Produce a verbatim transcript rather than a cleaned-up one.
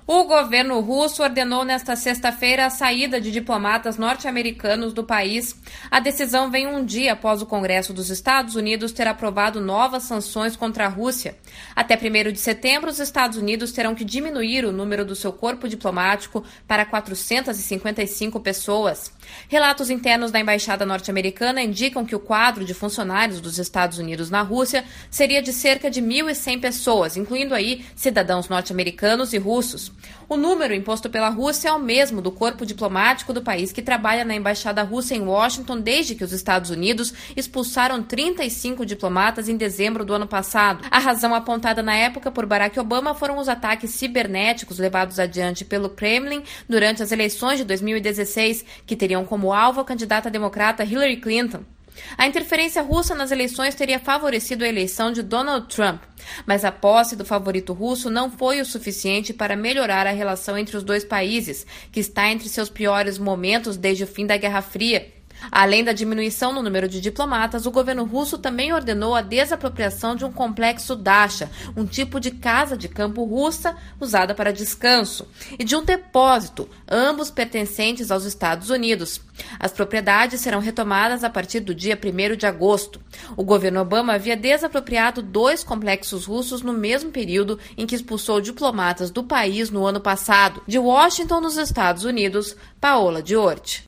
O governo russo ordenou nesta sexta-feira a saída de diplomatas norte-americanos do país. A decisão vem um dia após o Congresso dos Estados Unidos ter aprovado novas sanções contra a Rússia. Até primeiro de setembro, os Estados Unidos terão que diminuir o número do seu corpo diplomático para quatrocentas e cinquenta e cinco pessoas. Relatos internos da Embaixada norte-americana indicam que o quadro de funcionários dos Estados Unidos na Rússia seria de cerca de mil e cem pessoas, incluindo aí cidadãos norte-americanos e russos. O número imposto pela Rússia é o mesmo do corpo diplomático do país que trabalha na Embaixada Russa em Washington desde que os Estados Unidos expulsaram trinta e cinco diplomatas em dezembro do ano passado. A razão apontada na época por Barack Obama foram os ataques cibernéticos levados adiante pelo Kremlin durante as eleições de dois mil e dezesseis, que teriam como alvo a candidata democrata Hillary Clinton. A interferência russa nas eleições teria favorecido a eleição de Donald Trump, mas a posse do favorito russo não foi o suficiente para melhorar a relação entre os dois países, que está entre seus piores momentos desde o fim da Guerra Fria. Além da diminuição no número de diplomatas, o governo russo também ordenou a desapropriação de um complexo dacha, um tipo de casa de campo russa usada para descanso, e de um depósito, ambos pertencentes aos Estados Unidos. As propriedades serão retomadas a partir do dia primeiro de agosto. O governo Obama havia desapropriado dois complexos russos no mesmo período em que expulsou diplomatas do país no ano passado. De Washington, nos Estados Unidos, Paola Diorti.